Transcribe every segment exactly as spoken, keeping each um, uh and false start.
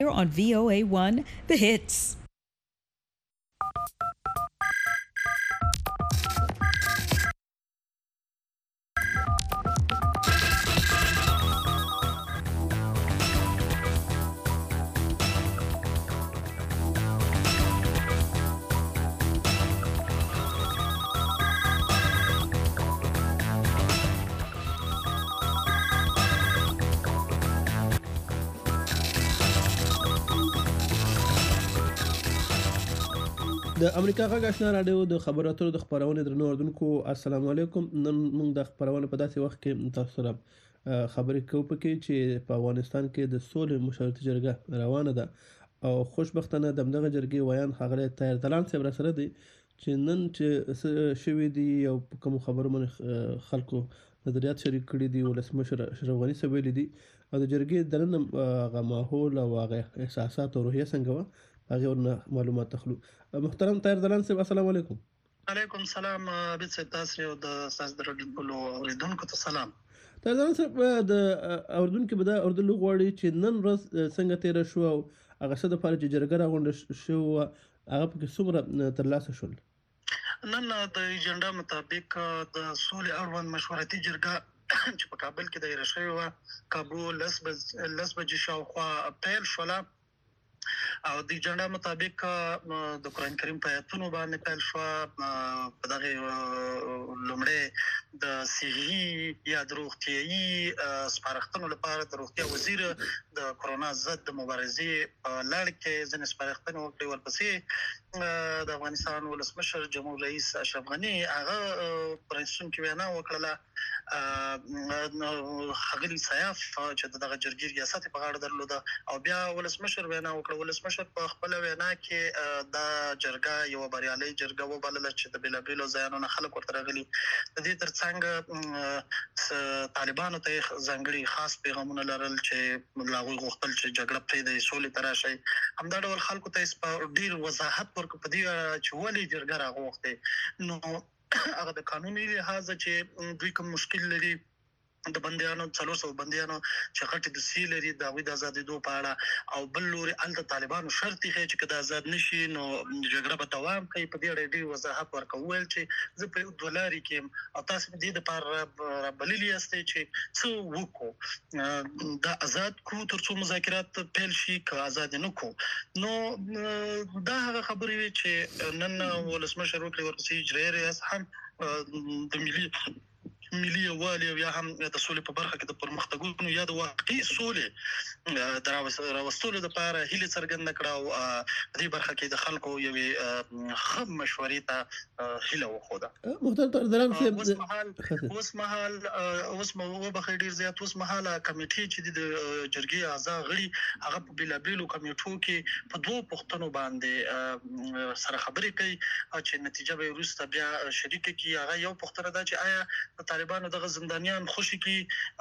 Here on V O A one, The Hits. د امریکا غږ آشنا رادیو د خبرو اترو د خبرونې درنو اوردونکو السلام علیکم. نن موږ د خبرونه په داسې وخت کې تاسو سره خبرې کوو پکې چې په افغانستان کې د سولې مشورتي جرګه روانه ده او خوشبختانه د دغه جرګې ویان ښاغلی طاهر دلال صاحب را سره دی چې نن چې شوي دي او په کومو خبرو باندې خلکو نظریات شریک کړي دي. ولسمشر اشرف غني صاحب ویلي دي او د جرګې دننه هغه ماحول او هغه احساسات او روحیه څنګه وه هغه ورنه معلومات اخلو. محترم طاهر دلال صاحب السلام علیکم. علیکم سلام عبید صاحب، تاسو او د استاد درډلو اوریدونکو ته سلام. طاهر دلال صاحب د اوریدونکو به دا اوریدلو غواړي چې نن ورځ څنګه تیره شو او هغه څه دپاره چې جرګه راغونډه شوه هغه پکې څومره ترلاسه شول؟ نن د ایجنډا مطابق د سولې اړوند مشورتي جرګه چې په کابل کې دایره شوې وه کابل لس بجې شاوخوا پیل شوله او د ایجنډا مطابق د قرآن کریم په آیاتونو باندې پیل شوه. په دغه لومړی د صحي یا د روغتیایي سپارښتنو لپاره د روغتیا وزیر د کرونا ضد د مبارزې په لړ کې ځینې سپارښتنې وکړې. ورپسې د افغانستان ولسمشر جمهور رئیس اشرف غني هغه پرانیستونکې وینا وکړله. ښاغلي سیاف چې دغه جرګې ریاست په غاړه درلوده او بیا ولسمشر وینا وکړه. ولسمشر په خپله وینا کې دا جرګه یوه بریالۍ جرګه وبلله چې د بېلابېلو ځایونو نه خلک ورته راغلي. د دې ترڅنګ طالبانو ته یې ځانګړي خاص پیغامونه لرل چې له هغوی غوښتل چې جګړه پرېږدئ، سولې ته راشئ. همدا ډول خلکو ته یې ډېر وضاحت ورکړ په دې اړه چې ولې جرګه راغوښتې. نو هغه د قانوني لحاظه چې دوی کوم مشکل لري د بندیانو څلور سوه بندیانو چې غټې دوسیې لري د هغوی د ازادېدو په اړه، او بل لوري هلته طالبانو شرط ایښی چې که د آزاد نه شي نو جګړه به دوام کوي. په دې اړه یې ډېر وضاحت ورکړ، وویل چې زه په یو دوه لارې کې یم او تاسې د دې دپاره رابللي یاستئ چې څه وکړو، دا آزاد کړو تر څو مذاکرات پیل شي، که آزاد یې نه کړو. نو دا هغه خبرې وې چې نن ولسمشر وکړې. ورپسې اجرایي ریاست هم د ملي ملي یووالي او یا هم د سولې په برخه کې د پرمختګونو یا د واقعي سولې د راوستلو دپاره هیلې څرګنده کړه او په دې برخه کې د خلکو یوې ښه مشورې ته هیله وښوده. محترم طاهر دلال صاحب اوس مهال اوس مهال اوس وبخښئ ډېر زیات اوس مهاله کمیټې چې دي د جرګې اعضا غړي هغه په بېلابېلو کمیټو کې په دوو پوښتنو باندې سره خبرې کوي چې نتیجه به یې وروسته بیا شریکه کړي. هغه یو پوښتنه ده چې آیا طالبانو دغه زندانیان خوشي کړي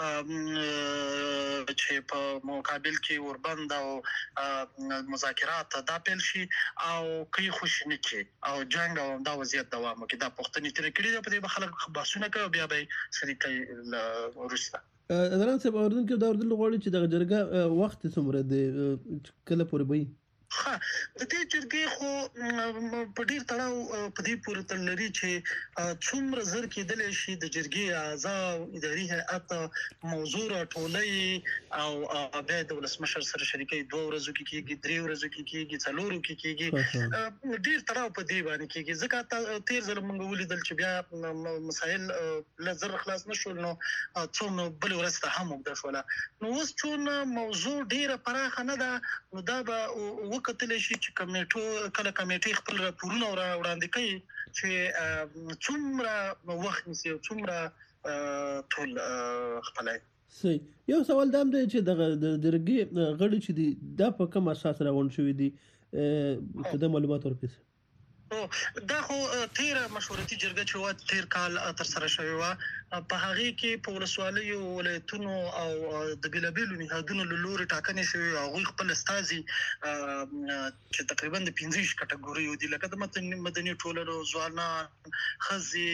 چې په مقابل کې اوربند او مذاکرات دا پیل شي، او که یې خوشي نه کړي او جنګ او دا وضعیت دوام وکړي. دا پوښتنې ترې کړي دي، په دې به خلک بحثونه کوي او بیا به یې شریک کوي له وروسته. دلال صاحب اورېدونکي دا اورېدل غواړي چې دغه جرګه وخت یې څومره دی، کله پورې به وي؟ ښه، د دې جرګې خو په ډېر تړاو په دې پورې تړ لري چې څومره زر کېدلی شي د جرګې اعضا او اداري هیئت موضوع راټولوي او بیا د ولسمشر سره شریکوي. دوه ورځو کې کېږي، درې ورځو کې کېږي، څلورو کې کېږي. ډېر تړاو په دې باندې کېږي ځکه تېر ځل موږ ولیدل چې بیا مسایل له زر خلاص نه شول، نو څو نو بلې ورځ ته هم اوږده شوله. نو اوس چون موضوع ډېره پراخه نه ده، نو دا به وکتلی شي چې کمیټو کله کمیټې خپل راپورونه وړاندې کوي چې څومره وخت نیسي او څومره ټول خپلوي. صحیح. یو سوال دا هم دی چې دغه د جرګې غړي چې دي دا په کوم اساس راغونډ شوي دي، که دا معلومات ورکړي؟ دا خو تیره مشورتي جرګه چې وه تیر کال ترسره شوې وه، په هغې کې په ولسوالیو، ولایتونو او د بېلابېلو نهادونو له لورې ټاکنې شوې. هغوی خپل استازي چې تقریبا د پنځه ویشت کټګوریو دي، لکه د مدني ټولنو ځوانان،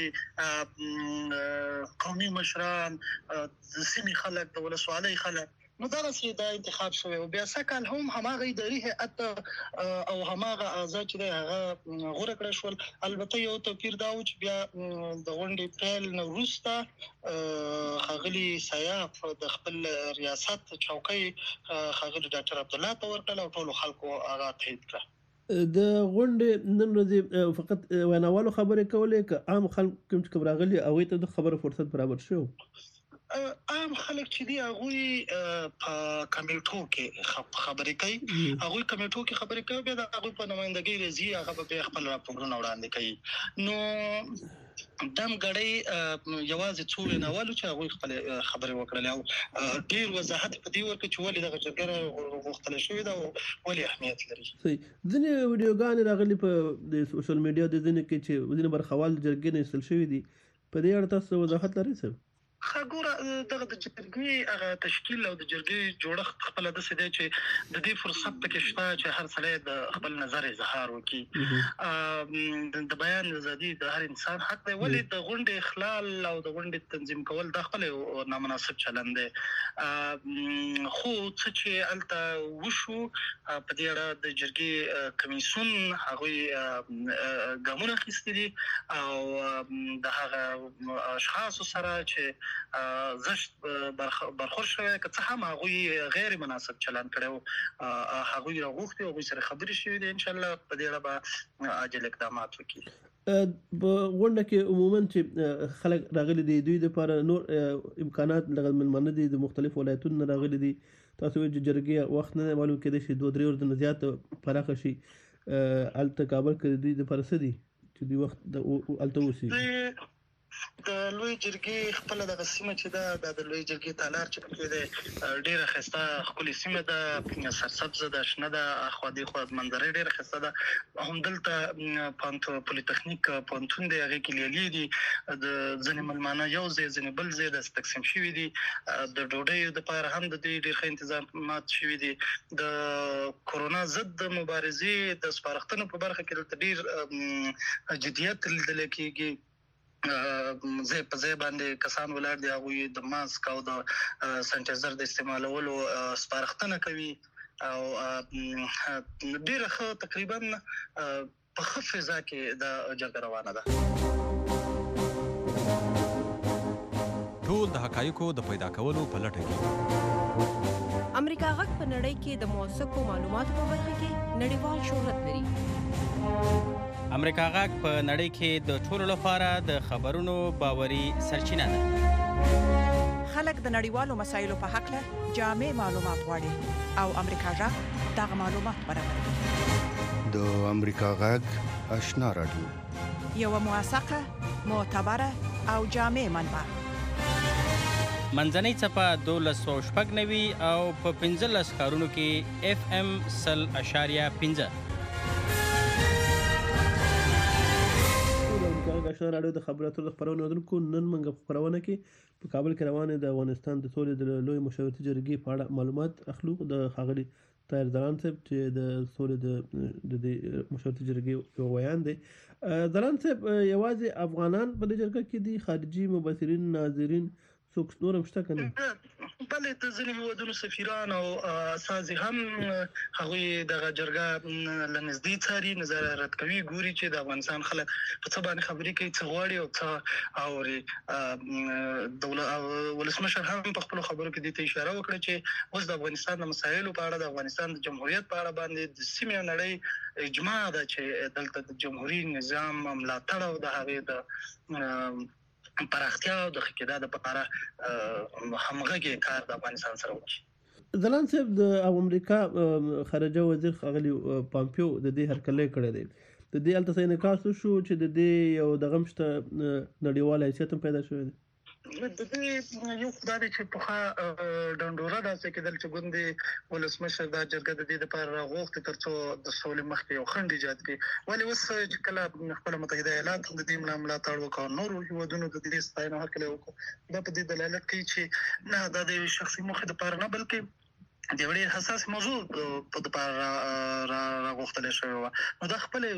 ښځې، قومي مشران، د سیمې خلک، د ولسوالۍ خلک، نو دا چې دا انتخاب شوی او بیا سکهال هم هماغه اداري هیئت او هماغه اعضا چې دی هغه غوره کړی شول. البته یو توپیر دا و چې بیا د غونډې پیل نه وروسته ښاغلي سیاف د خپل ریاست چوکۍ ښاغلي ډاکټر عبدالله ته ورکړله او ټولو خلکو هغه تایید کړه. د غونډې نن ورځې فقط ویناوالو خبرې کولې که عام خلک کوم چې کوم راغلي هغوی ته د خبرو فرصت برابر شو؟ عام خلک چې دی هغوی په کمیټو کې خبرې کوي، هغوی کمیټو کې خبرې کوي، بیا د هغوی په نمایندګۍ راځي، هغه به بیا خپل راپورونه وړاندې کوي. نو دم ګړی یوازې څو ویناوالو چې هغوی خپل خبرې وکړلې او ډېر وضاحت په دې ورکړ چې ولې دغه جرګه غوښتل شوې ده او ولې اهمیت لري. صحیح. ځینې ویډیوګانې راغلي په د سوشل میډیا د ځینې کې چې ځینې برخوال جرګې نه ایستل شوي دي، په دې اړه تاسو وضاحت لرئ څه؟ ښه ګوره دغه د جرګې هغه تشکیل او د جرګې جوړښت خپله داسې دی چې د دې فرصت پکې شته چې هر سړی د خپل نظر اظهار وکړي. د بیان ازادي د هر انسان حق دی، ولې د غونډې اخلال او د غونډې تنظیم کول دا خپل نامناسب چلند دی. خو څه چې هلته وشو په دې اړه د جرګې کمیسیون هغوی ګامونه اخیستي دي او د هغه اشخاصو سره چې زشت برخورد شوی که څه هم هغوی غیر مناسب چلند کړی، هغوی راغوښتي، هغوی سره خبرې شوي دي. انشاءالله په دې اړه به عاجل اقدامات وکړي. په غونډه کې عموما چې خلک راغلي دي دوی دپاره نور امکانات دغه مېلمانه دي د مختلفو ولایتونو نه راغلي دي. تاسو وایئ چې جرګې وخت نه دی معلوم، کېدای شي دوه درې ورځې نه زیات پراخه شي. هلته کابل کې دوی دپاره څه دي چې دوی وخت هلته اوسي؟ د لوی جرګې خپله دغه سیمه چې ده دا د لوی جرګې تالار چې پکې دی ډېره ښایسته ښکلې سیمه ده، سرسبزه ده، شنه ده، اخوا دېخوا منظرې ډېره ښایسته ده. همدلته پوهنتون پولیتخنیک پوهنتون دی، هغې کې لیلیې دي، د ځینې مېلمانه یو ځای ځینې بل ځای داسې تقسیم شوي دي. د ډوډۍ دپاره هم د دوی ډېر ښه انتظامات شوي دي. د کورونا ضد د مبارزې د سپارښتنو په برخه کې دلته ډېر جدیت لیدلی کېږي. ځای په ځای باندې کسان ولاړ دي، هغوی د ماسک او د سانیټایزر د استعمالولو سپارښتنه کوي او ډېره ښه تقریبا په ښه فضا کې دا جرګه روانه ده. ټول د حقایقو د پیدا کولو په لټه کې امریکا غږ په نړۍ کې د موثقو معلوماتو په برخه کې نړیوال شهرت لري. امریکا غږ په نړۍ کې د ټولو لپاره د خبرونو باوري سرچینه ده. خلک د نړیوالو مسایلو په حق له جامع معلومات غواړي او امریکا غږ دغه معلومات برابروي. د امریکا غږ آشنا رادیو، یوه موثقه، معتبره او جامع منبع. منځنۍ څپه دولس سوه شپږ نوي او په پنځلس ښارونو کې اف ام سل اشاریه پنځه. آشنا راډیو د خبرو اترو د خپرونې اورېدونکو، نن موږ په خپرونه کې په کابل کې روانې د افغانستان د سولې د لویې مشاورتي جرګې په اړه معلومات اخلو. د ښاغلي طاهر ځلاند صاحب چې د سولې د دې مشاورتي جرګې یو ویان دی. ځلاند صاحب، یوازې افغانان په دې جرګه کې دي، خارجي مبصرین ناظرین څوک نور هم شته که نه؟ بلې د ځینې هېوادونو سفیران او استازي هم هغوی دغه جرګه له نږدې څاري، نظارت کوي، ګوري چې د افغانستان خلک په څه باندې خبرې کوي، څه غواړي او څه اوري. دولت ولسمشر هم په خپلو خبرو کې دې ته اشاره وکړه چې اوس د افغانستان د مسایلو په اړه، د افغانستان د جمهوریت په اړه باندې د سیمې او نړۍ اجماع ده چې دلته د جمهوري نظام ملاتړ او د هغې د پراختیا او د ښه کېدا دپاره همغږی کار د افغانستان سره وکړي. ځلاند صاحب، د امریکا خارجه وزیر ښاغلي پامپیو د دې هرکلی کړی دی. د دې هلته څه انعکاس وشو چې د دې یو دغه هم شته، نړیوال حیثیت هم پیدا شوی دی؟ د دې یو خو دا دی چې پخوا ډنډوره داسې کېدل چې ګوندې ولسمشر دا جرګه د دې دپاره راغوښتې تر څو د سولې مخکې یو خنډ ایجاد کړي. ولې اوس چې کله خپله متحده ایالات د دې ملاتړ وکړ، نورو هېوادونو د دې ستاینه هرکلی وکړو، دا په دې دلالت کوي چې نه دا د یوې شخصي موخې دپاره نه، بلکې د وړي حساس موضوع په د پر راغوښتل شوی و. نو د خپل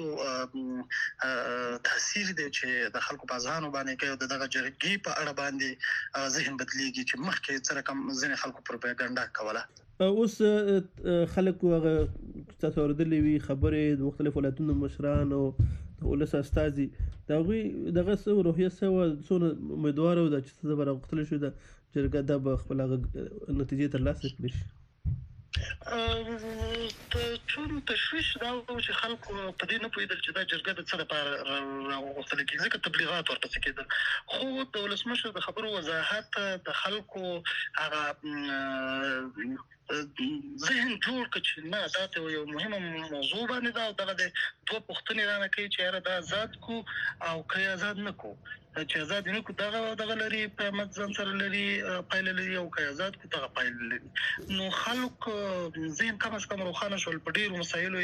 تاثیر دی چې د خلکو په ځانو باندې کوي د دغه جرګې په اړه باندې ذهن بدلیږي چې مخکې سره کم ځینې خلکو پروپاګاندا کوله. اوس خلک هغه تاسو اوریدلې وي خبرې د مختلفو ولایتونو مشران او ولس استازي دا غوي دغه څو روحیه څو څونه امیدوار او د چې زبر غوښتل شو د جرګه د خپل نتیجې تر لاسه کړي شي. ته ټول تشویش دا چې خلکو په دې نه پوهېدل چې دا جرګه د څه لپاره راغوښتل کېږي ځکه تبلیغات ورپسې کېدل. خو د ولسمشر د خبرو وضاحت د خلکو هغه ذهن جوړ کړ چې نه دا ته یو مهمه موضوع باندې دا دغه د دوه پوښتنې رانه کوي چې یاره دا آزاد کو او که آزاد نه کو چې آزاد نه کو دغه دغه لري په متزن سره لري پایله لري او که آزاد کو دغه پایله لري. نو خلک ذهن کم از کم روښانه شول په ډیرو مسایلو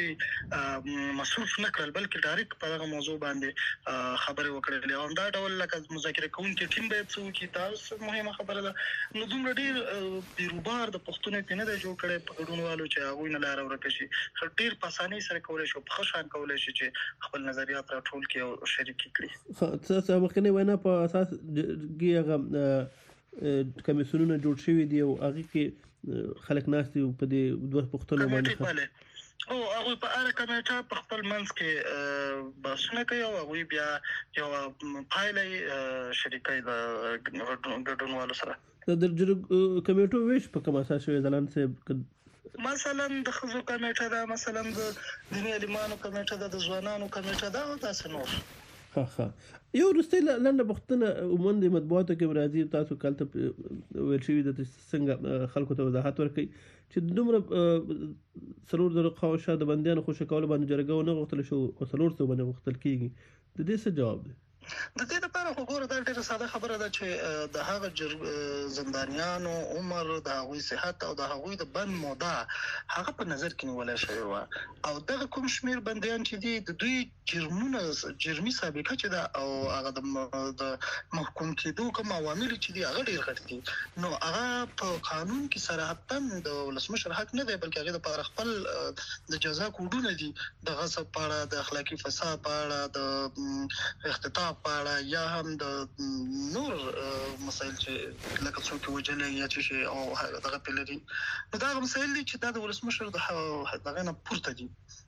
مصروف نه کړل بلکې ډایرکټ په دغه موضوع باندې خبرې وکړلې او دا ډول لکه مذاکره کوونکي ټیم باید څه وکړي تاسو مهمه خبره ده. نو دومره ډیر بیروبار د پښتون په نه جوړ کړي په ګډونوالو چې هغه نه لار ورکړي شي ډیر په اسانۍ سره کولای شي په خشان کولای شي چې خپل نظریات راټول کړي او شریک کړي. تاسو مخکنی وینا په اساس هغه کمیسیونونه جوړ شوي دي او هغه کې خلک ناس دي په دې دوه پښتنو باندې او هغه په اړه کمیټه په خپل منځ کې بحثونه کوي او هغه بیا یو پایله شریکي د ګډونوالو سره د کمیټو ویش په کوم اساس شوی ځلان صاحب مثلا د خزو کمیټه ده مثلا د دیني علمانو کمیټه ده د ځوانانو کمیټه ده او تاسو نور ها ها یو رسته لنډه پښتنه ومن د مطبوعاتو کې راځي تاسو کالته ویل شوی د څنګه خلکو ته وضاحت ورکړي چې دومره سرور د خواشه د بندیانو خوشی کول باندې جرګه نه غوښتل شو او سرور څه باندې غوښتل کیږي د دې څه جواب دی؟ د دې لپاره وګوره دا ډېره ساده خبره ده چې د هغه زندانیانو عمر د هغوی صحت او د هغوی د بند موده هغه په نظر کې نیولای شوی و او دغه کوم شمیر بندیان چې دي د دوی جرمونه جرمي سابقه چې ده او هغه د محکوم کېدو کوم عوامل چې دي هغه ډېر غټ دي. نو هغه په قانون کې صراحتاً د ولسمشر حق نه دی بلکې هغه د لپاره خپل د جزا کوډونه دي د غصب په اړه د اخلاقي فساد په اړه د اختطاف په اړه یا هم د نور مسایل چې لکه څوک وجلې یا چې او دغه په لري نو دا مسایل دي چې د ولسمشر د دغه نه پورته دي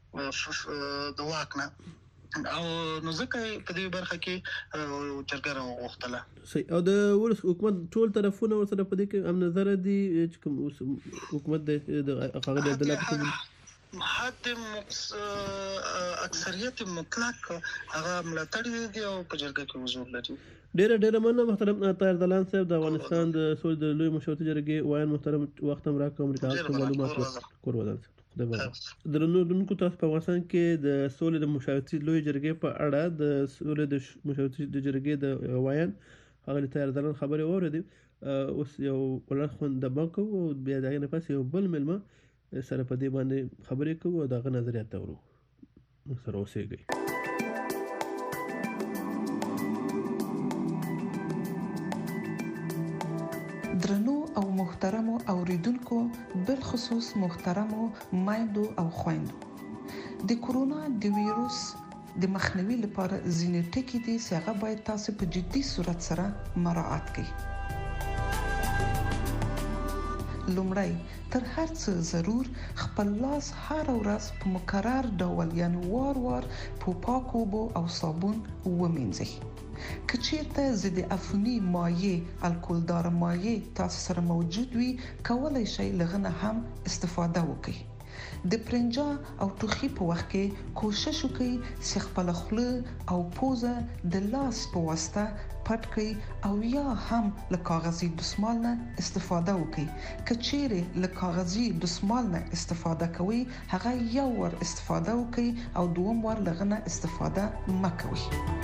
د واک نه او نو ځکه په دې برخه کې جرګه راوغوښتله. صحیح او د ولس حکومت ټول طرفونه ورسره په دې کې هم نظر دي چې کوم حکومت د هغه د عدالت حد اکثریت مطلق هغه ملاتړ دي او په جرګه کې حضور لري. ډېر ډېر مننه محترم طاهر دلان صاحب د افغانستان د سولې د لوی مشورتي جرګې وایي محترم وخت هم راکړ امریکا ته معلومات ورکړل. درنو تاسو په افغانستان کې د سولې د مشورتي لوی جرګې په اړه د سولې د مشورتي جرګې د وایي هغه طاهر دلان خبرې واورېدې اوس یو ولر خوند د بانک او بیا دغه نه پس یو بل ملما سره په دې باندې خبرې کوو او دغه نظریات اورو سره اوسېږي. درنو او محترمو اوریدونکو بالخصوص محترمو مایندو او خويندو د کورونا د ویروس د مخنیوي لپاره ځینې ټکي دي چې هغه باید تاسو په جدي صورت سره مراعات کړئ. لومړی تر هر څه ضرور خپل لاس هر ورځ په مکرر ډول یعنی وار وار په پاکو اوبو او صابون ومینځئ. که چیرته ضد عفوني مایع الکولدار مایع تاسو سره موجود وي کولای شئ لغنه هم استفاده وکړئ. د پرنجا او ټوخي په وخت کې کوشش وکړئ چې خپل خوله او پوزه د لاس په واسطه پټ کړئ او یا هم له کاغذي دستمال نه استفاده وکړئ. که چیرې له کاغذي دستمال نه استفاده کوئ هغه یو ور استفاده وکړئ او دوم ور لغنه استفاده مکوئ.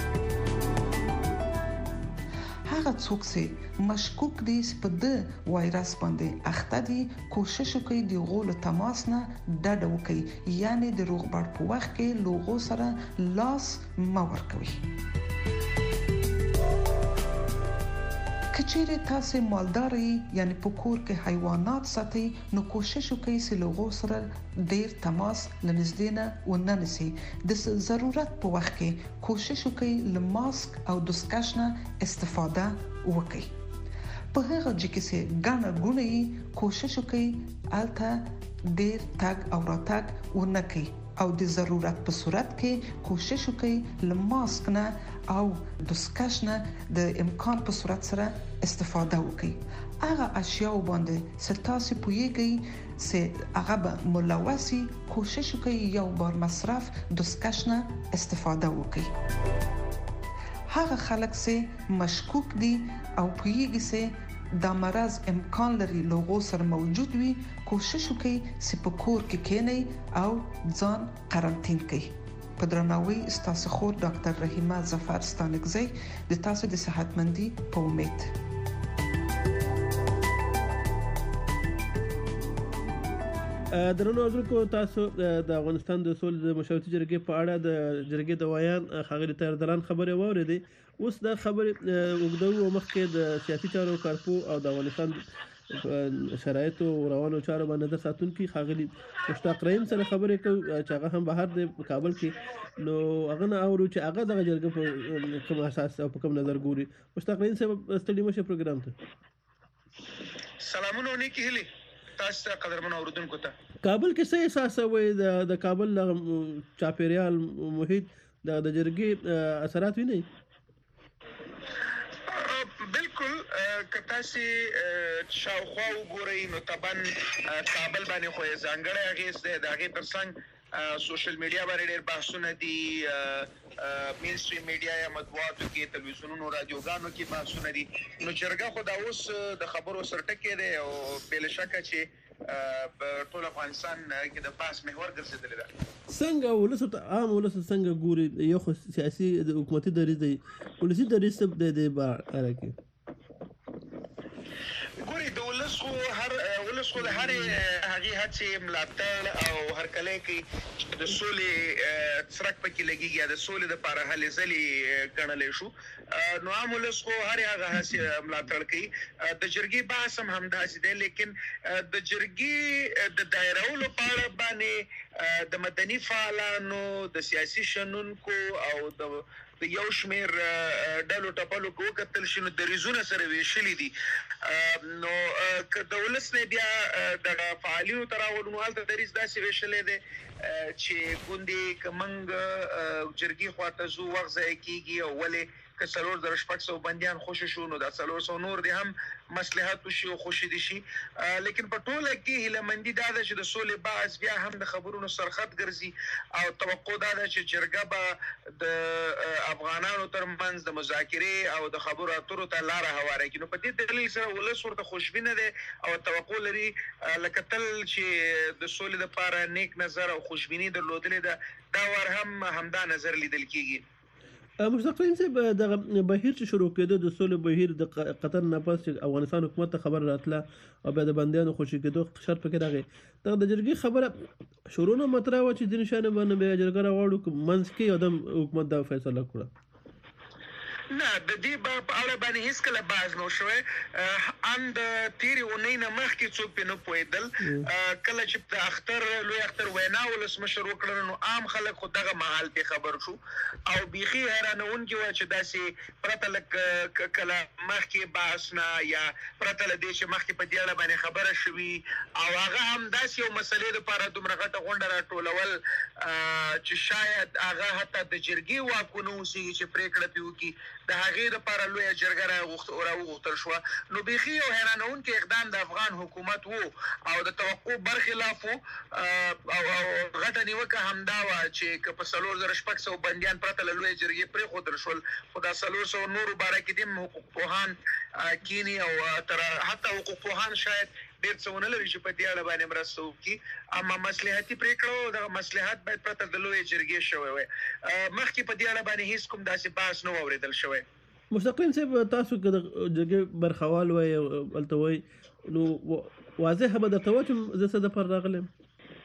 هغه څوک چې مشکوک دي چې په د وایرس باندې اخته دي کوشش وکړي د غول تماس نه ډډه وکړي یعنی د روغبړ په وخت کې لوغو سره لاس مه ورکوي. کچېرې تاسو مالدار یعنی په کور کې حیوانات ساتي نو کوشش وکړئ چې له هغو سره ډیر تماس لنږدې نه وننسي. د ضرورت په وخت کې کوشش وکړئ له ماسک او دستکش نه استفاده وکړئ. په هغه ځکه چې ګڼه ګونې کوشش وکړئ الته ډیر تګ او راتګ ونه کړئ او د ضرورت په صورت کې کوشش وکړئ له ماسک نه او دستکش نه د امکان په صورت سره استفاده وکړئ. هغه اشیاء باندې ستاسو پویږي چې هغه به ملوثي کوشش وکړئ یو بار مصرف دستکش نه استفاده وکړئ. هغه خلک چې مشکوک دي او پویږي چې دا مرض امکان لري لوغو سره موجود وي کوشش وکړئ چې په کور کې کېنئ او ځان قرنطین کړئ. په درناوي ستاسو خور ډاکټر رحیمه ظفر ستانکزی د تاسو د صحتمندي په امید. درنو اردوونکو تاسو د افغانستان د سولې د مشاورتي جرګې په اړه د جرګې د ویان ښاغلي طاهر دلان خبرې واورېدې. اوس دا خبرې اوږدو مخکې د سیاسي چارو کارپو او د افغانستان شرایطو روانو چارو باندې نظر ساتونکي ښاغلي مشتاق رحیم سره خبرې کوو چې هغه هم بهر دی په کابل کې. نو هغه نه اورو چې هغه دغه جرګه په کوم اساس او په کوم نظر ګوري. مشتاق رحیم صاحب ستړي مشه پروګرام ته سلامونه نیکی هیلي تاسو ته قدرمن اوردونکو ته. کابل کې څه احساس وي د د کابل چاپیریال محیط د د جرګې اثرات ویني؟ بالکل کتاسي شاوخوا وګورئ نو طبعا کابل باندې خو ځانګړی اغیز دی. د هغې ترڅنګ سوشل میډیا باندې ډېر بحثونه دي، مین سټریم میډیا یا مطبوعاتو کې تلویزیونونو رادیوګانو کې بحثونه دي. نو جرګه خو دا اوس د خبرو سرټکی دی او بې شکه چې په ټول افغانستان کې د بحث محور ګرځېدلی ده. څنګه ولس ته عام ولس څنګه ګوري؟ یو خو سیاسي حکومتي دریځ دی، ولسي دریځ څه دی دی باره کې؟ ګوري د ولس خو هر ولس خو د هرې هغې هڅې ملاتړ او هرکلی کوي چې د سولې څرک پکې لګېږي یا د سولې دپاره هلې ځلې ګڼلی شو. نو عام ولس خو هرې هغه هڅې ملاتړ کوي. د جرګې بحث هم همداسې دی، لیکن د جرګې د دایرولو په اړه باندې د مدني فعالانو، د سیاسي شنونکو او د د یو شمیر ډلو ټپلو کې وکتل شي نو دریځونه سره ویشلي دي. نو که د ولس نه بیا دغه فعالینو ته راوړو نو هلته دریځ داسې ویشلی دی چې ګوندې که موږ جرګې خواته ځو وخت ضایع کېږي او ولې که څلور زره شپږ سوه بندیان خوشي شو نو دا څلور سوه نور دې هم مصلحت وشي او خوشي دي شي. لیکن په ټوله کې هیلهمندي دا ده چې د سولې بحث بیا هم د خبرونو سرخط ګرځي او توقع دا ده چې جرګه به د افغانانو ترمنځ د مذاکرې او د خبرو اترو ته لاره هواره کړي. نو په دې دلیل سره ولس ورته خوشبینه دی او توقع لري لکه تل چې د سولې دپاره نیک نظر او خوشبیني درلودلې ده دا ور هم همدا نظر لیدل کېږي. مشتاق رحیم صاحب دغه بهیر چې شروع کېده د سولې بهیر د قطر نه پس چې افغانستان حکومت ته خبر راتله او بیا د بندیانو خوشي کېدو شرط پکې راغی، دغه د جرګې خبره شروع نه مطرح وه چې ځینې شیانو باندې بیا جرګه راواړو منځ کې یو دم حکومت دا فیصله کړه؟ نه، د دې په اړه باندې هیڅکله بحث نه شوی. ان د تېرې اونۍ نه مخکې څوک پرې نه پوهېدل. کله چې د اختر لوی اختر وینا ولسمشر وکړله نو عام خلک خو دغه مهال پرې خبر شو او بیخي حیرانونکي وه چې داسې پرته لږ کله مخکې بحث نه یا پرته له دې چې مخکې په دې اړه باندې خبره شوي او هغه هم داسې یو مسلې دپاره دومره غټه غونډه راټولول چې شاید هغه حتی د جرګې واک ونه اوسېږي چې پرېکړه پرې وکړي. د هغې دپاره لویه جرګه راوغوښتل شوه. نو بیخي یو حیرانونکی اقدام د افغان حکومت و او د توقع برخلاف و او غټه نیوکه همدا وه چې که په څلور زره شپږ سوه بندیان پرته له لویې جرګې پرېښودل شول خو دا څلور سوه نورو باره کې دې هم حقوق پوهان کینی او تر حتی حقوق پوهان شاید ډېر څه ونه لري چې په دې اړه باندې مرسته وکړي. اما مصلحتي پرېکړه و دغه مصلحت باید پرته د لویې جرګې شوی وی. مخکې په دې اړه باندې هېڅ کوم داسې بحث نه و اورېدل شوی. مشتاق رحیم صاحب تاسو که د جرګې برخوال وئ هلته وئ نو واضحه به درته وه چې زه څه دپاره راغلی یم؟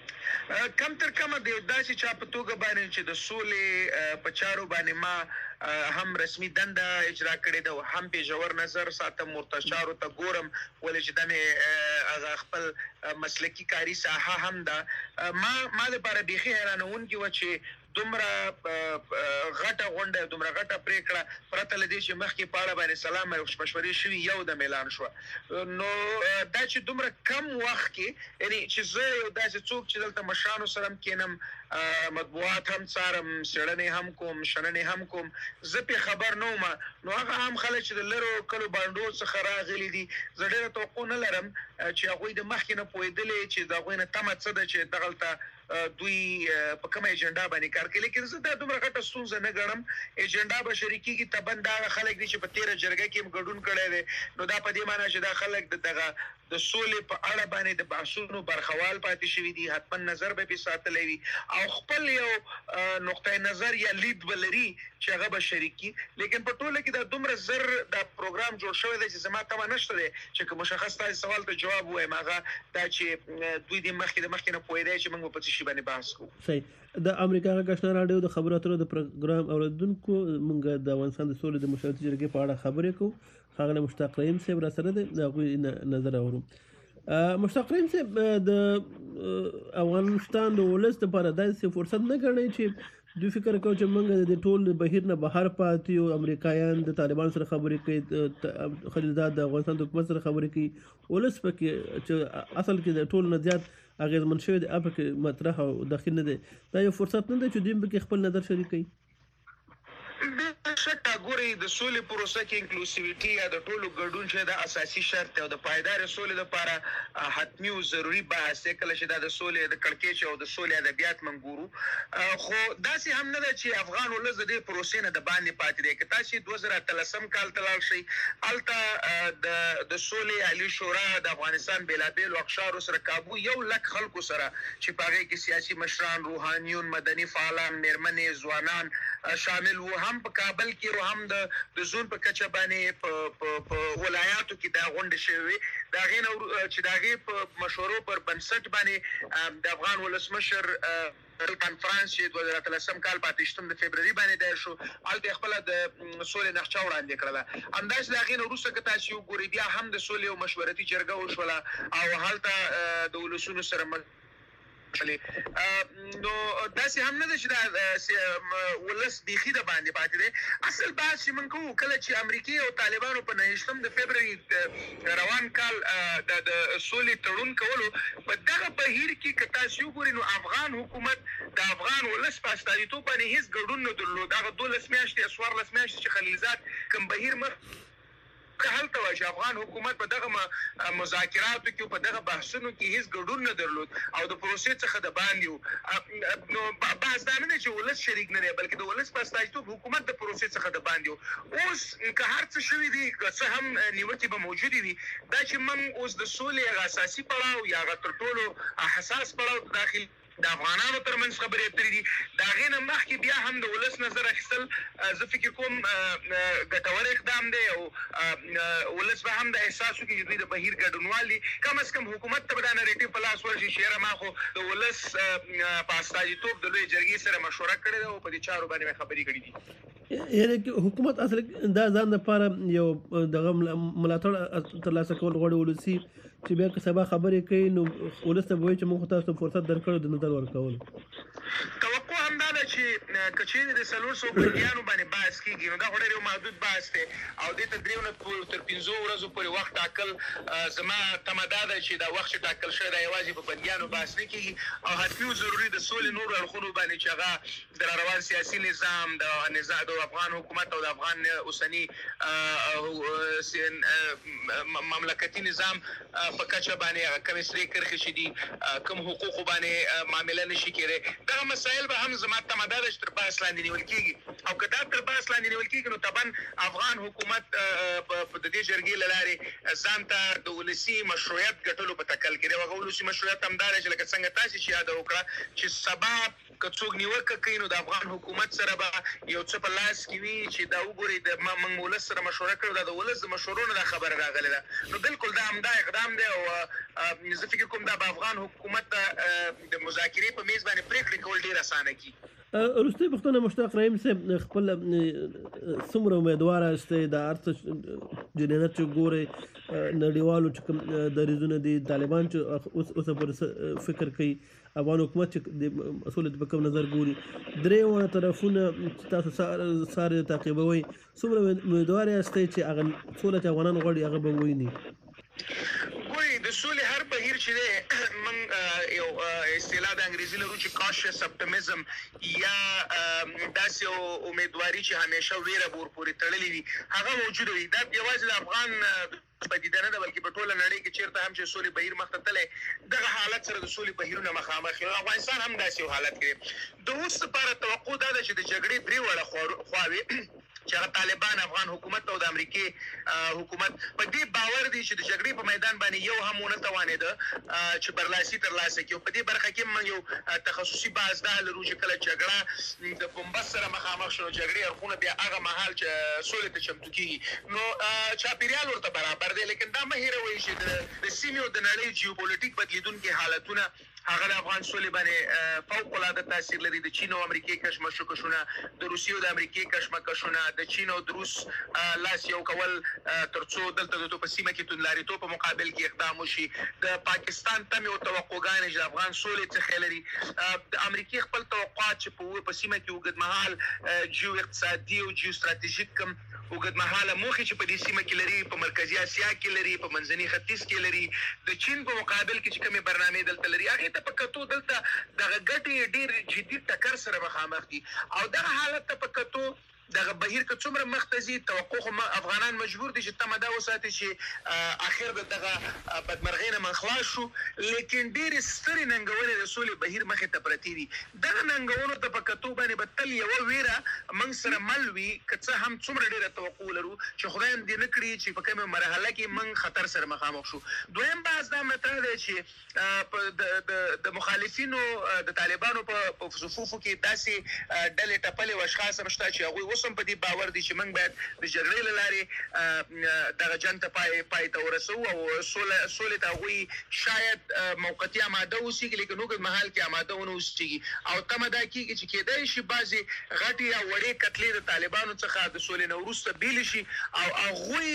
کم تر کمه د داسې چا په توګه باندې چې د سولې په چارو باندې ما هم رسمي دنده اجرا کړې ده او هم پیژور نظر ساتم مرتشارو ته ګورم ولې چې د مې خپل مسلکي کاری ساحه هم ده ما ما لپاره بیخي حیرانونکي و چې دومره غټه غونډه دومره غټه پریکړه پرته لدې چې مخکې په اړه باندې سلام او مشورې شوي یو د اعلان شو نو دا چې دومره کم وخت کې یعنی چې زه یو داسې څوک چې دلته مشرانو سره هم کینم مطبوعات هم څارم څېړنې هم کوم شننې هم کوم زه پې خبر نه وم نو هغه هم خلک چې د لرو کلو بانډو څخه راغلي دي زه ډېره توقع نه لرم چې هغوی د مخکې نه پوهېدلې چې د هغوی نه تمه څه ده چې دغلته دوی په کومه ایجنډا باندې کار کوي لیکن زه دا دومره غټه ستونزه نه ګڼم ایجنډا به شریکېږي تبن دا هغه خلک دي چې په تېره جرګه کې هم ګډون کړی دی نو دا په دې معنی چې دا خلک د دغه د سولې په اړه باندې د بحثونو برخوال پاتې شوي دي حتما نظر به پې ساتلی وي او خپل یو نقطه نظر یا لید به لري چې هغه به شریکي لیکن په ټوله کې دا دومره زر دا پروګرام جوړ شوی دی چې زما تمه نشته دی چې که مشخص تاسې سوال ته جواب ووایم هغه دا چې دوی د مخکې د مخکې نه پوهېدی چې موږ به په څه شي باندې بحث کوو صحیح د امریکا غږ آشنا راډیو د خبرو اترو د پروګرام اوریدونکو موږ د افغانستان د سولې د مشورتي جرګې په اړه خبرې کوو ښاغلی مشتاق رحیم صاحب را سره دی د هغوی نظر اورو مشتاق رحیم صاحب د افغانستان د ولس دپاره داسې فرصت نه ګڼئ چې دوی فکر کوي چې موږ د ټول بهیر نه بهر پاتې یو امریکایان د طالبان سره خبرې کوي خلیلزاد د افغانستان د حکومت سره خبرې کوي ولس پکې چې اصل کې د ټول نه زیات اغېزمن شوی دی پکې مطرح او داخل نه دی دا یو فرصت نه دی چې دوی پکې خپل نظر شریک کوي شکه ګوري د سولې پروسه کې انکلوسیویټي یا د ټولو ګډون چې د اساسي شرط دی او د پایدار سولې لپاره حتمی او ضروري بحث دی کله چې د سولې د کړکېچ او د سولې ادبیات منګورو خو داسې هم نه ده چې افغان ولس د دې پروسې نه د باندې پاتې دی که تاسې دوه زره اتلسم کال ته لاړ شئ هلته د سولې عالي شورا د افغانستان بېلابېلو اقشارو سره کابو یو لک خلکو سره چې په هغې کې سیاسي مشران روحانیون مدني فعالان میرمنې ځوانان شامل وو هم په کابل کې هم د زون په کچه باندې په ولایاتو کې دا غونډې شوې د هغې نه چې د هغې په مشورو پر بنسټ باندې د افغان ولسمشر کنفرانس چې دوه زره اتلسم کال په اتهشتم د فبروري باندې دایر شو هلته خپله د سولې نقشه وړاندې کړله همداسې د هغې نه وروسته که تاسې وګورئ بیا هم د سولې یو مشورتي جرګه وشوله او هلته د ولسونو سره نو داسې هم نه ده چې دا ولس بیخي د باندې پاتې دی اصل بحث چې موږ کوو کله چې امریکې او طالبانو په نهشتم د فبروري روان کال د سولې تړون کولو په دغه بهیر کې که تاسې وګورئ نو افغان حکومت د افغان ولس په استازیتوب باندې هېڅ ګډون نه درلود هغه دولس میاشتې یا څوارلس میاشتې چې خلیلزاد کوم بهیر مخ که هلته وای چې افغان حکومت په دغه مذاکراتو کې په دغه بحثونو کې هیڅ ګډون نه درلود او د پروسې څخه د باندې وو نو بحث دا نه دی چې ولس شریک نه دی بلکې د ولس په استازیتوب حکومت د پروسې څخه د باندې وو اوس که هر څه شوي دي که څه هم نیوکې به موجودې وي دا چې موږ اوس د سولې هغه اساسي پړاو یا هغه تر ټولو حساس پړاو ته داخل د افغانانو ترمنځ خبرې اترې دي د هغې نه مخکې بیا هم د ولس نظر اخیستل زه فکر کوم ګټور اقدام دی او ولس به هم د احساس وکړي چې دوی د بهیر ګډونوال دي کم از کم حکومت ته به دا نریټیو په لاس ورشي چې یاره ما خو د ولس په استازیتوب د لویې جرګې سره مشوره کړې ده او په دې چارو باندې مې خبرې کړې دي یعنې حکومت اصل دا ځان لپاره یو دغه ملاتړ ترلاسه کول غواړي ولسي چې بیا که سبا خبرې کوي نو ولس ته به وایي چې موږ خو تاسو ته فرصت درکړو د نظر ورکولو توقع همدا ده چې که چیرې د څلور سوو بندیانو باندې بحث کېږي نو دا خو ډېر یو محدود بحث دی او دې ته درېو نه تر پنځو ورځو پورې وخت ټاکل زما تمه دا ده چې دا وخت چې ټاکل شوی دا یوازې په بندیانو بحث نه کېږي او حتمي او ضروري د سولې نورو اړخونو باندې چې هغه د راروان سیاسي نظام د افغان حکومت او د افغان اوسني مملکتي نظام په کچه باندې هغه کومې سرې کرښې چې دي کوم حقوقو باندې معامله نشي کېدی دغه مسایل به هم زما تمه دا ده چې تر بحث لاندې نیول کېږي او که دا تر بحث لاندې نیول کېږي نو طبعا افغان حکومت په د دې جرګې له لارې ځان ته د ولسي مشروعیت ګټلو په تکل کې دی او هغه ولسي مشروعیت همدا دی چې لکه څنګه تاسې چې یاده وکړه چې سبا که څوک نیوکه کوي نو نو د افغان حکومت سره به یو څه په لاس کې وي چې دا وګوري د موږ ولس سره مشوره کړو د ولس د مشورونو د خبره راغله ده نو بالکل دا همدا اقدام دی او زه فکر کوم دا به افغان حکومت د مذاکرې په میز باندې پریکړې کول ډیر اسانه کی. وروستۍ پوښتنه مشتاق رحیم صاحب خپل څومره امیدوار یاستئ د هر څه جنایت چې ګورئ نړیوالو چې کوم دریځونه دي طالبان چې اوس اوسه پر فکر کوي افغان حکومت چې د مسؤلیت په کوم نظر ګوري درې طرفونه چې تاسو ساري تعقیبوي څومره امیدوار یاستئ چې هغه سوله چې افغانان غواړي هغه به وویني؟ ګورئ د سولې هر بهیر چې دی موږ یو اصطلاح د انګریزي لرو چې کاشس اپټیمزم یا داسې یو امیدواري چې همیشه ویره به ورپورې تړلې وي هغه موجوده وي. دا یوازې د افغان پدیده نه ده بلکې په ټوله نړۍ کې چیرته هم چې سولې بهیر مخته تللی دغه حالت سره د سولې بهیرونه مخامخ یو افغانستان هم داسې یو حالت کې د اوس لپاره توقع دا ده چې د جګړې درې واړه خواوې چې هغه طالبان افغان حکومت او د امریکای حکومت په دې باور دي چې د جګړې په میدان باندې یو هم ونه توانېده چې برلاسي ترلاسه کړي. په دې برخه کې موږ یو تخصصي بحث دا لرو چې کله جګړه د بمبست سره مخامخ شو جګړې اړخونه بیا هغه مهال چې سولې ته چمتو کیږي نو چاپیریال ورته برابر دی لیکن دا مه هیروئ چې د سیمې او د نړۍ جیوپولیټیک بدلیدونکي حالتونه هغه د افغان سولې باندې فوق العاده تاثیر لري. د چین او امریکای کشمکشونه د روسیې او د امریکای کشمکشونه د چین او د روس لاس یو کول ترڅو دلته د په سیمه کې توندلاریتوب په مقابل کې اقدام وشي. د پاکستان تم یو توقعګانې چې افغان سولې څخه لري د امریکای خپل توقعات چې په سیمه کې وګدمحال جیو اقتصادي او جیو ستراتیژیک کم وګدمحاله موخې چې په دې سیمه کې لري په مرکزی اسیا کې لري په منځني ختیځ کې لري د چین په مقابل کې چې کومې برنامې دلته لري هغه ته په کتو دلته دغه ګټې ډېر جدي ټکر سره مخامخ دي او دغه حالت ته په کتو دغه بهیر که څومره مختزي توقع خو افغانان مجبور دي چې تمه دا وساتي چې اخر دغه بدمرغۍ نه منخلاص شو لیکن ډېرې سترې ننګونې د سولې بهیر مخې ته پرتې دي. دغه ننګونو ته په کتو باندې به تل یوه ویره موږ سره مل وي که څه هم څومره ډېره توقع لرو چې خدای هم دې نه کړي چې په کومه مرحله کې موږ خطر سره مخامخ شو. دویم بحث دا مطرح دی چې د مخالفینو د طالبانو په صفوفو کې داسې ډلې ټپلې او اشخاص هم شته چې هغوی اوس هم په دې باور دي چې موږ باید د جګړې له لارې دغه جنګ ته پای پای ته ورسوو او سوله سولې ته هغوی شاید موقتي اماده اوسېږي لیکن اوږد مهال کې اماده ونه اوسېږي او تمه دا کېږي چې کېدای شي بعضې غټې یا وړې کتلې د طالبانو څخه د سولې نه وروسته بیلې شي او هغوی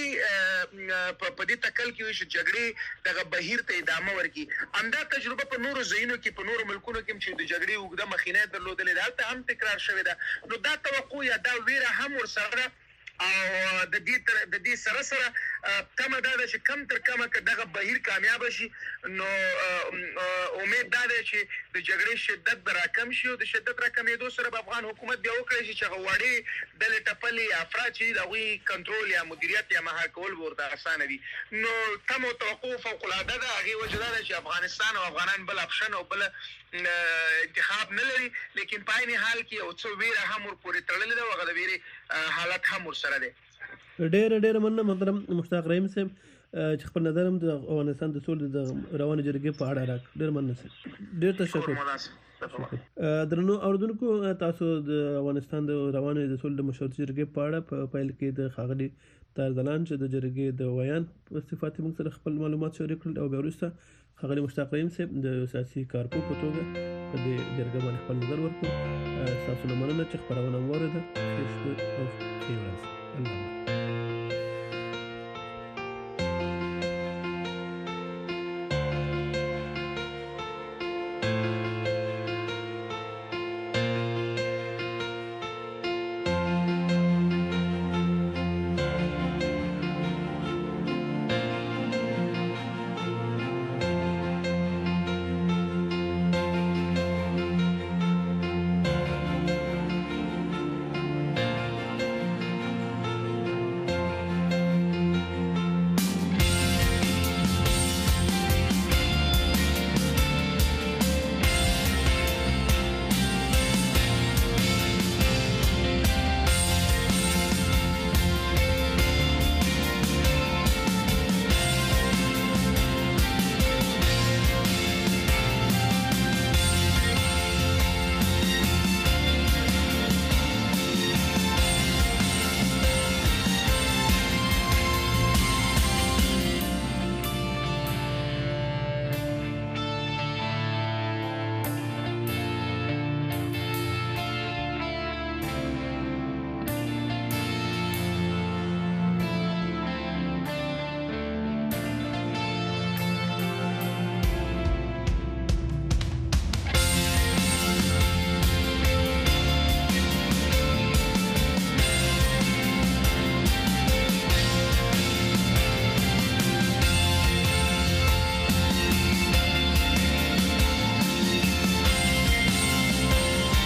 په دې تکل کې وي چې جګړې دغه بهیر ته ادامه ورکړي. همدا تجربه په نورو ځایونو کې په نورو ملکونو کې چې د جګړې اوږده مخینه درلودلې ده هلته هم تکرار شوې ده نو دا توقع یا دا ویره هم ورسره او د دې د دې سره سره تمه دا ده چې کم تر کمه که دغه بهیر کامیاب شي نو امید دا ده چې د جګړې شدت به راکم شي او د شدت راکمېدو سره به افغان حکومت بیا وکړی شي چې هغه وړې ډلې ټپلې افراد چې د هغوی کنټرول یا مدیریت یا مهار کول به ورته اسانه وي. نو تمه او توقع فوق العاده ده. هغې وجه دا ده چې افغانستان او افغانان بل اپشن او بل انتخاب نه لري لیکن په عین حال کې یو څه ویره هم ورپورې تړلې ده او هغه د ویرې حالت هم ورسره دی. ډېره ډېره مننه محترم مشتاق رحیم صاحب چې خپل نظر هم د افغانستان د سولې د روانې جرګې په اړه راکړ. ډېر مننه صاحب. ډېر تشکر. درنو اورېدونکو تاسو د افغانستان د روانې د سولې د مشورتي جرګې په اړه په پیل کې د ښاغلي طاهر ځلاند چې د جرګې د ویان په صفت موږ سره خپل معلومات شریک کړل او بیا وروسته ښاغلي مشتاق رحیم صاحب د سیاسي کارپوه په توګه په دې جرګه باندې خپل نظر ورکړو. ستاسو نه مننه چې خپرونه مو واورېده. ښه شپه او ښې ورځ. الله